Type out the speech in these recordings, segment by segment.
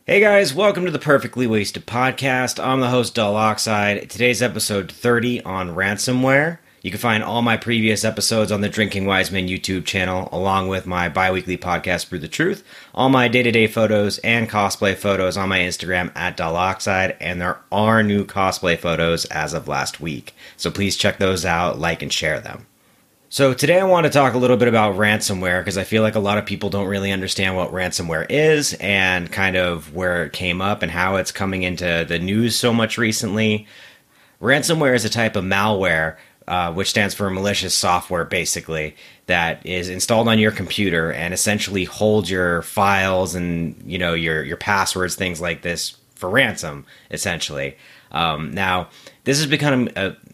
Hey guys, welcome to the Perfectly Wasted Podcast. I'm the host, Dull Oxide. Today's episode 30 on ransomware. You can find all my previous episodes on the Drinking Wise Men YouTube channel, along with my bi-weekly podcast, Brew the Truth, all my day-to-day photos and cosplay photos on my Instagram at Dull Oxide, and there are new cosplay photos as of last week. So please check those out, like, and share them. So today I want to talk a little bit about ransomware because I feel like a lot of people don't really understand what ransomware is and kind of where it came up and how it's coming into the news so much recently. Ransomware is a type of malware, which stands for malicious software basically, that is installed on your computer and essentially holds your files and your passwords, things like this, for ransom, essentially. Now, this has become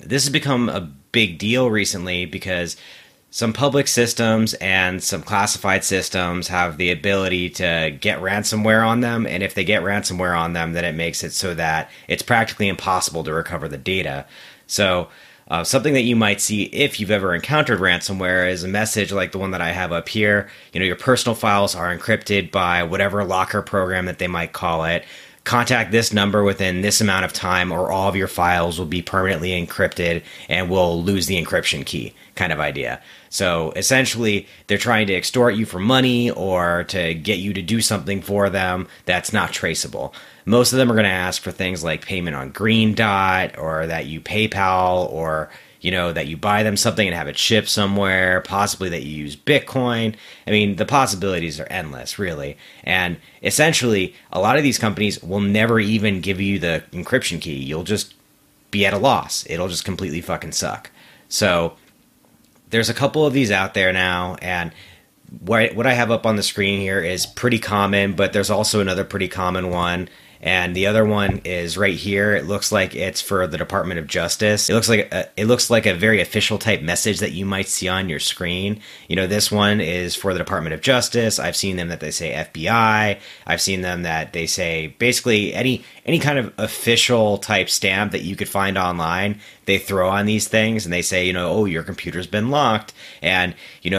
a big deal recently because some public systems and some classified systems have the ability to get ransomware on them, and if they get ransomware on them, then it makes it so that it's practically impossible to recover the data. So something that you might see if you've ever encountered ransomware is a message like the one that I have up here. Your personal files are encrypted by whatever locker program that they might call it. Contact this number within this amount of time or all of your files will be permanently encrypted and will lose the encryption key, kind of idea. So essentially, they're trying to extort you for money or to get you to do something for them that's not traceable. Most of them are going to ask for things like payment on Green Dot, or that you PayPal, or that you buy them something and have it shipped somewhere, possibly that you use Bitcoin. I mean, the possibilities are endless, really. And essentially, a lot of these companies will never even give you the encryption key. You'll just be at a loss. It'll just completely fucking suck. So there's a couple of these out there now, and what I have up on the screen here is pretty common, but there's also another pretty common one. And the other one is right here. It looks like it's for the Department of Justice. It looks like a very official type message that you might see on your screen. This one is for the Department of Justice. I've seen them that they say FBI. I've seen them that they say basically any kind of official type stamp that you could find online. They throw on these things and they say, oh, your computer's been locked, and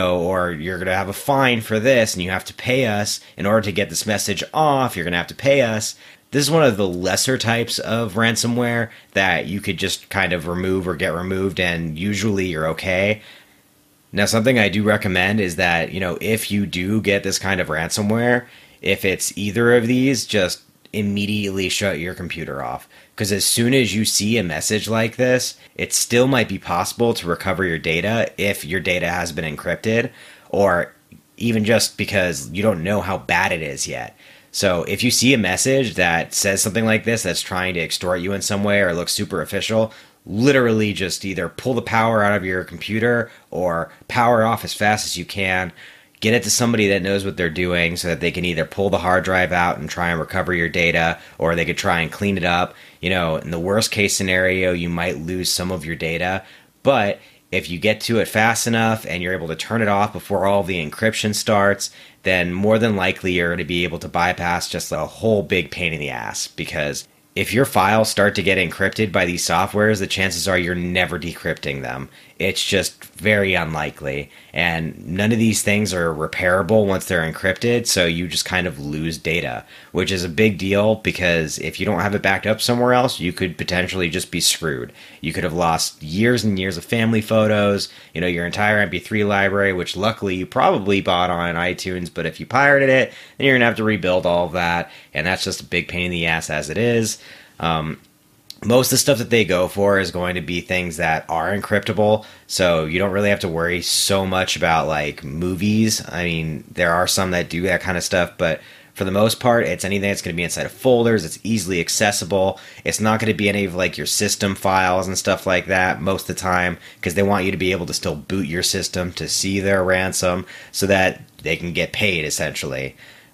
or you're gonna have a fine for this, and you have to pay us in order to get this message off. You're gonna have to pay us. This is one of the lesser types of ransomware that you could just kind of remove or get removed, and usually you're okay. Now, something I do recommend is that, if you do get this kind of ransomware, if it's either of these, just immediately shut your computer off. Because as soon as you see a message like this, it still might be possible to recover your data if your data has been encrypted, or even just because you don't know how bad it is yet. So if you see a message that says something like this that's trying to extort you in some way or looks super official, literally just either pull the power out of your computer or power it off as fast as you can. Get it to somebody that knows what they're doing so that they can either pull the hard drive out and try and recover your data, or they could try and clean it up. In the worst case scenario, you might lose some of your data, but if you get to it fast enough and you're able to turn it off before all the encryption starts, then more than likely you're going to be able to bypass just a whole big pain in the ass. Because if your files start to get encrypted by these softwares, the chances are you're never decrypting them. It's just very unlikely. And none of these things are repairable once they're encrypted, so you just kind of lose data, which is a big deal because if you don't have it backed up somewhere else, you could potentially just be screwed. You could have lost years and years of family photos, your entire MP3 library, which luckily you probably bought on iTunes, but if you pirated it, then you're going to have to rebuild all of that, and that's just a big pain in the ass as it is. Most of the stuff that they go for is going to be things that are encryptable, so you don't really have to worry so much about like movies. I mean, there are some that do that kind of stuff, but for the most part, it's anything that's going to be inside of folders. It's easily accessible. It's not going to be any of like your system files and stuff like that most of the time, because they want you to be able to still boot your system to see their ransom so that they can get paid, essentially.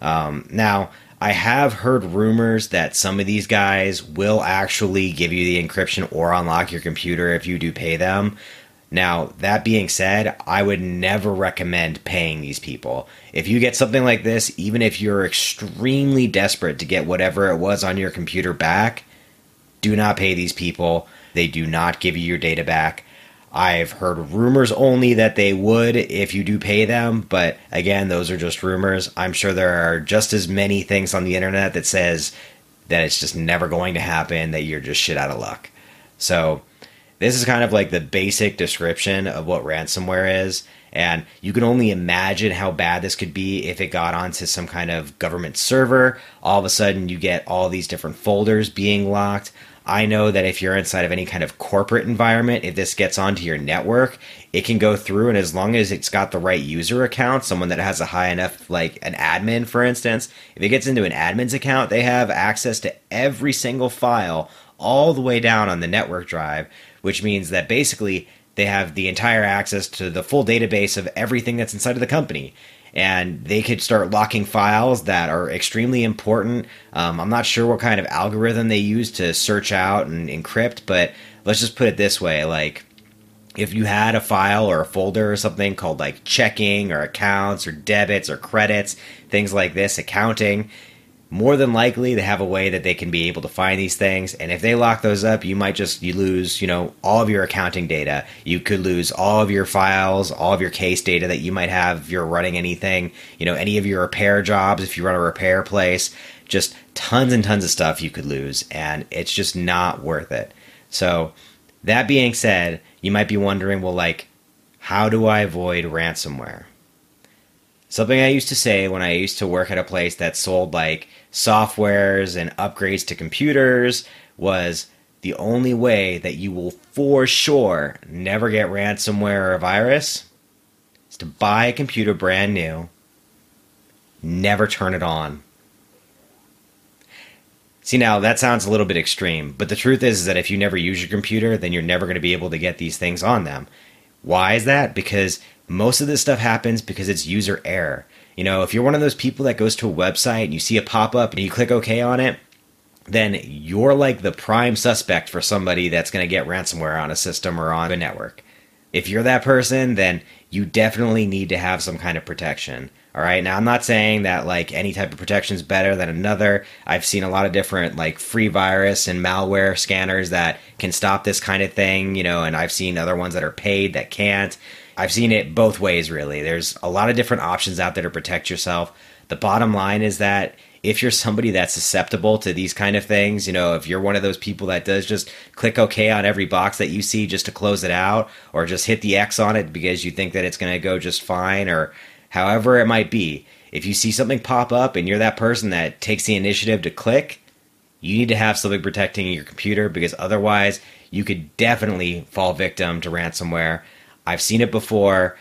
Now, I have heard rumors that some of these guys will actually give you the encryption or unlock your computer if you do pay them. Now, that being said, I would never recommend paying these people. If you get something like this, even if you're extremely desperate to get whatever it was on your computer back, do not pay these people. They do not give you your data back. I've heard rumors only that they would if you do pay them, but again, those are just rumors. I'm sure there are just as many things on the internet that says that it's just never going to happen, that you're just shit out of luck. So this is kind of like the basic description of what ransomware is, and you can only imagine how bad this could be if it got onto some kind of government server. All of a sudden, you get all these different folders being locked. I know that if you're inside of any kind of corporate environment, if this gets onto your network, it can go through, and as long as it's got the right user account, someone that has a high enough, like an admin, for instance, if it gets into an admin's account, they have access to every single file all the way down on the network drive, which means that basically they have the entire access to the full database of everything that's inside of the company. And they could start locking files that are extremely important. I'm not sure what kind of algorithm they use to search out and encrypt, but let's just put it this way. Like, if you had a file or a folder or something called like checking or accounts or debits or credits, things like this, accounting, more than likely they have a way that they can be able to find these things. And if they lock those up, you lose, all of your accounting data. You could lose all of your files, all of your case data that you might have if you're running anything, any of your repair jobs, if you run a repair place, just tons and tons of stuff you could lose. And it's just not worth it. So that being said, you might be wondering, well, like, how do I avoid ransomware? Something I used to say when I used to work at a place that sold like softwares and upgrades to computers was the only way that you will for sure never get ransomware or a virus is to buy a computer brand new, never turn it on. See, now that sounds a little bit extreme, but the truth is that if you never use your computer, then you're never going to be able to get these things on them. Why is that? Because most of this stuff happens because it's user error. If you're one of those people that goes to a website and you see a pop-up and you click OK on it, then you're like the prime suspect for somebody that's going to get ransomware on a system or on a network. If you're that person, then you definitely need to have some kind of protection. All right. Now, I'm not saying that like any type of protection is better than another. I've seen a lot of different like free virus and malware scanners that can stop this kind of thing, and I've seen other ones that are paid that can't. I've seen it both ways, really. There's a lot of different options out there to protect yourself. The bottom line is that if you're somebody that's susceptible to these kind of things, if you're one of those people that does just click OK on every box that you see just to close it out, or just hit the X on it because you think that it's going to go just fine, or however it might be, if you see something pop up and you're that person that takes the initiative to click, you need to have something protecting your computer, because otherwise you could definitely fall victim to ransomware. I've seen it before.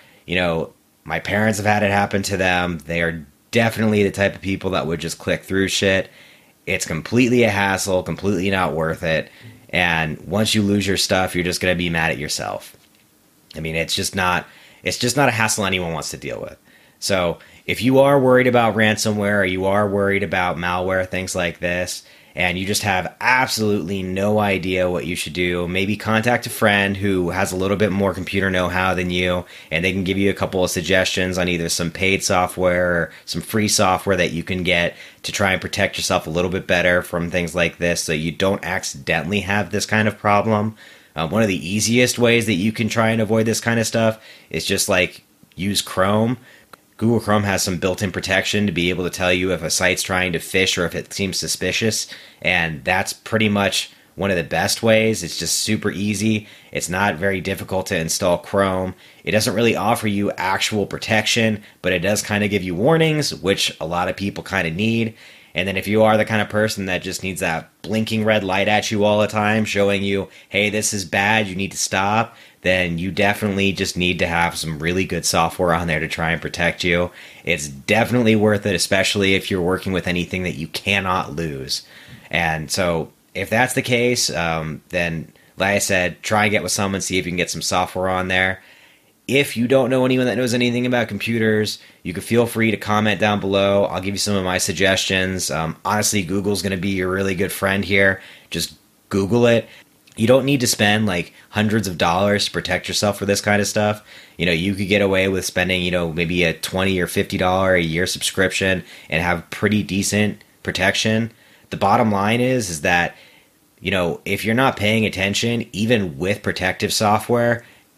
My parents have had it happen to them. They are definitely the type of people that would just click through shit. It's completely a hassle, completely not worth it. And once you lose your stuff, you're just going to be mad at yourself. I mean, it's just not a hassle anyone wants to deal with. So if you are worried about ransomware, or you are worried about malware, things like this, and you just have absolutely no idea what you should do, maybe contact a friend who has a little bit more computer know-how than you, and they can give you a couple of suggestions on either some paid software or some free software that you can get to try and protect yourself a little bit better from things like this, so you don't accidentally have this kind of problem. One of the easiest ways that you can try and avoid this kind of stuff is just like use Chrome. Google Chrome has some built-in protection to be able to tell you if a site's trying to phish or if it seems suspicious, and that's pretty much one of the best ways. It's just super easy. It's not very difficult to install Chrome. It doesn't really offer you actual protection, but it does kind of give you warnings, which a lot of people kind of need. And then if you are the kind of person that just needs that blinking red light at you all the time, showing you, hey, this is bad, you need to stop, then you definitely just need to have some really good software on there to try and protect you. It's definitely worth it, especially if you're working with anything that you cannot lose. And so if that's the case, then like I said, try and get with someone, see if you can get some software on there. If you don't know anyone that knows anything about computers, you can feel free to comment down below. I'll give you some of my suggestions. Honestly, Google's going to be your really good friend here. Just Google it. You don't need to spend like hundreds of dollars to protect yourself for this kind of stuff. You could get away with spending, maybe a $20 or $50 a year subscription and have pretty decent protection. The bottom line is that, if you're not paying attention, even with protective software,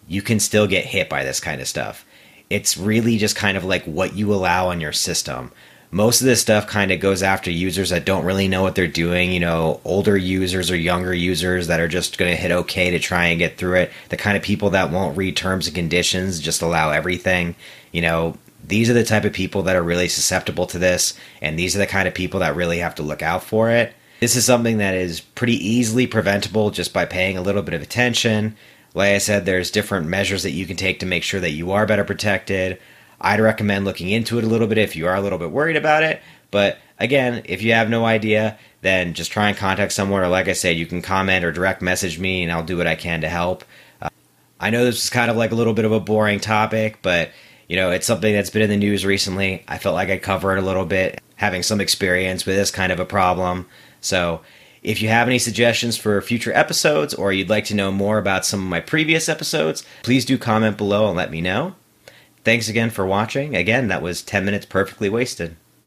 you can still get hit by this kind of stuff. It's really just kind of like what you allow on your system. Most of this stuff kind of goes after users that don't really know what they're doing, older users or younger users that are just going to hit okay to try and get through it. The kind of people that won't read terms and conditions, just allow everything. These are the type of people that are really susceptible to this, and these are the kind of people that really have to look out for it. This is something that is pretty easily preventable just by paying a little bit of attention. Like I said, there's different measures that you can take to make sure that you are better protected. I'd recommend looking into it a little bit if you are a little bit worried about it. But again, if you have no idea, then just try and contact someone, or like I said, you can comment or direct message me and I'll do what I can to help. I know this is kind of like a little bit of a boring topic, but it's something that's been in the news recently. I felt like I'd cover it a little bit, having some experience with this kind of a problem. So if you have any suggestions for future episodes, or you'd like to know more about some of my previous episodes, please do comment below and let me know. Thanks again for watching. Again, that was 10 Minutes Perfectly Wasted.